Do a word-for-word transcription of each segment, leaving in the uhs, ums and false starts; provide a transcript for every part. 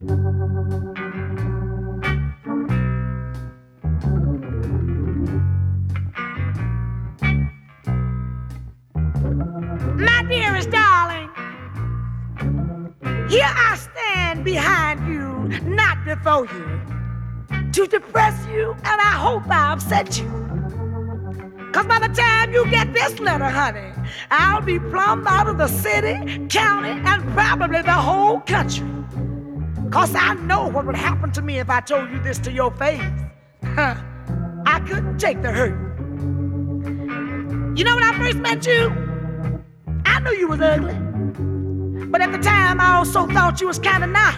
My dearest darling, here I stand behind you, not before you, to depress you, and I hope I upset you. Cause by the time you get this letter, honey, I'll be plumb out of the city, county, and probably the whole country. Cause I know what would happen to me if I told you this to your face. Huh. I couldn't take the hurt. You know when I first met you, I knew you was ugly. But at the time, I also thought you was kind of nice.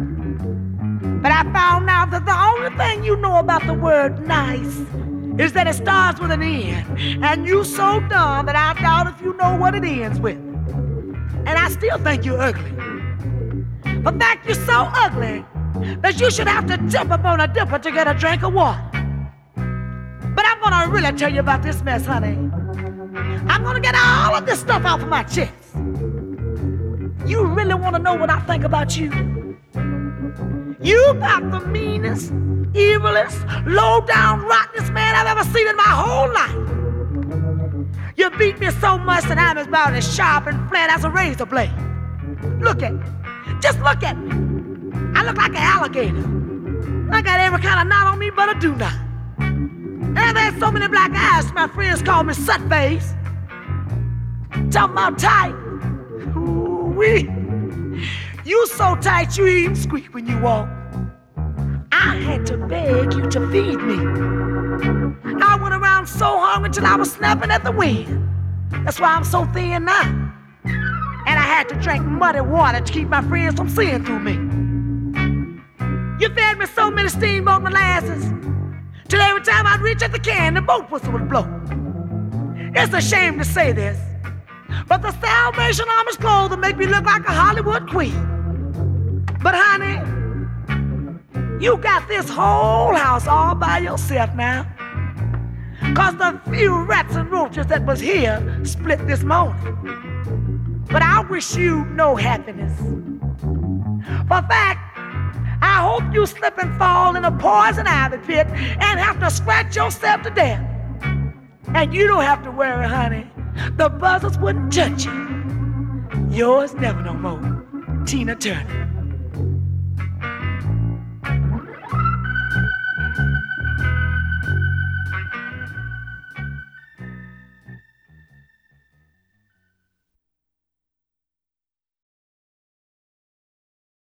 But I found out that the only thing you know about the word nice is that it starts with an N. And you so dumb that I doubt if you know what it ends with. And I still think you're ugly. In fact, you're so ugly that you should have to dip up on a dipper to get a drink of water. But I'm gonna really tell you about this mess, honey. I'm gonna get all of this stuff off of my chest. You really wanna know what I think about you? You got the meanest, evilest, low-down, rottenest man I've ever seen in my whole life. You beat me so much that I'm about as sharp and flat as a razor blade. Look at me. Just look at me. I look like an alligator. I got every kind of knot on me but a do-not. And there's so many black eyes, my friends call me Sutface. Talking about tight. Ooh-wee. You so tight you even squeak when you walk. I had to beg you to feed me. I went around so hungry till I was snapping at the wind. That's why I'm so thin now. And I had to drink muddy water to keep my friends from seeing through me. You fed me so many steamboat molasses till every time I'd reach at the can, the boat whistle would blow. It's a shame to say this, but the Salvation Army's clothes make me look like a Hollywood queen. But honey, you got this whole house all by yourself now. Cause the few rats and roaches that was here split this morning. But I wish you no happiness. For fact, I hope you slip and fall in a poison ivy pit and have to scratch yourself to death. And you don't have to worry, honey. The buzzards wouldn't touch you. Yours never no more, Tina Turner.